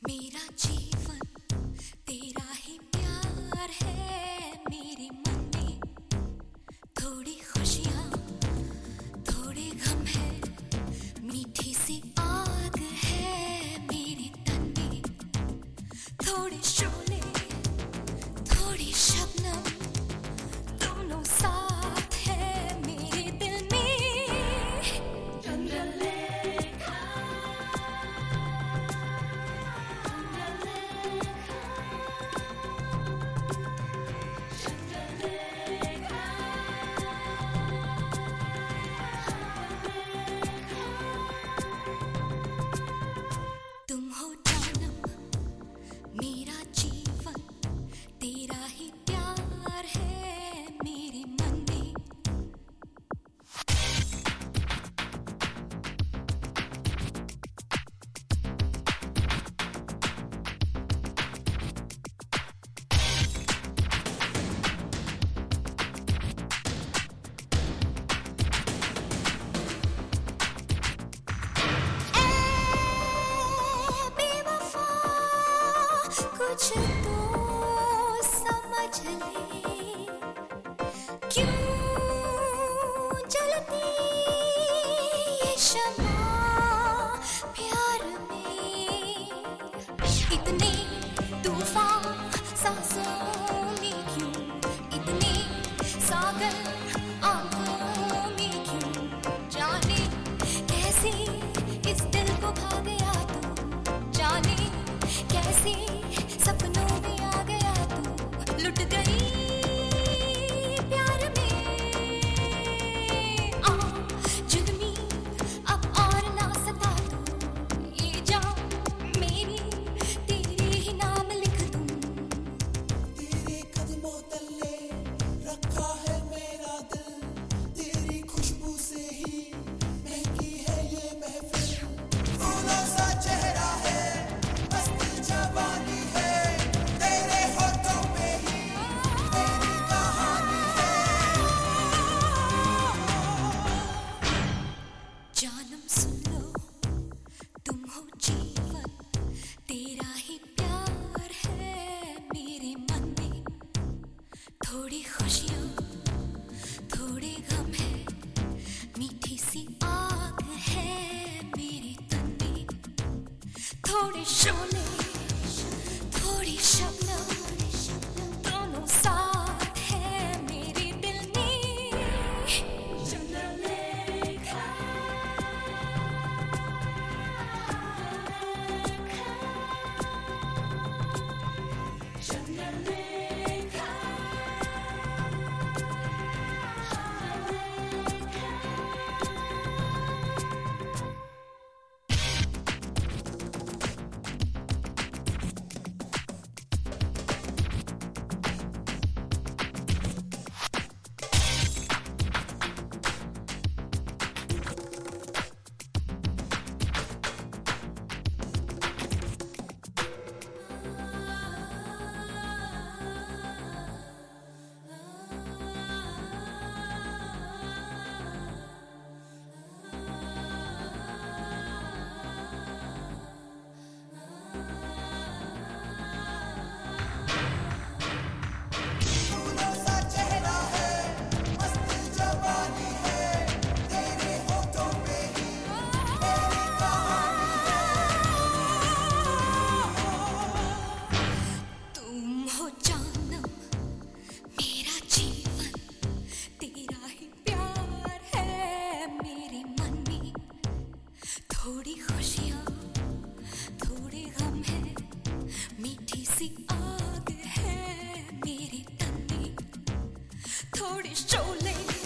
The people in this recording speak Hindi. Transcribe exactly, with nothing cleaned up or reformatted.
मेरा जीवन तेरा ही प्यार है, मेरे मन में थोड़ी खुशियाँ थोड़े गम है, मीठी सी आग है मेरे तन में, थोड़े शोले थोड़ी शबनम दोनों साथ है मेरे दिल में। चंद्रलेखा तुम हो जानम मेरा जीवन तेरा ही प्यार है मेरे मन में। कुछ तो समझ ले क्यों जलती ये शम्मा प्यार में, इतने तूफान सांसों में क्यों, इतने सागर आंखों में क्यों, जाने कैसे इस दिल को भा गया तू, जाने कैसे सपनों में आ गया तू, लुट गई प्यार में। आ जुल्मी अब और ना सता तू, ये जान मेरी तेरे ही नाम लिख दूं। तेरे कदमों तले रखा है मेरा दिल, तेरी खुशबू से ही महकी है ये महफिल, फूलों सा चेहरा है मस्त जवानी है, तेरे होठों पे ही तेरी कहानी है। जानम सुन लो तुम हो जीवन तेरा ही प्यार है मेरे मन में, थोड़ी खुशियाँ थोड़े गम है, मीठी सी आग है मेरे तन में, थोड़े शोले थोड़ी शबनम दोनों साथ है मेरे दिल में। चंद्रलेखा चंद्रलेखा फूलों सा चेहरा है मस्त जवानी है, तेरे होठों पे ही तेरी कहानी है। तुम हो जानम मेरा जीवन तेरा ही प्यार है मेरे मन में, थोड़ी खुशियाँ थोड़े गम है, मीठी सी आग है मेरे तन में, थोड़े शोले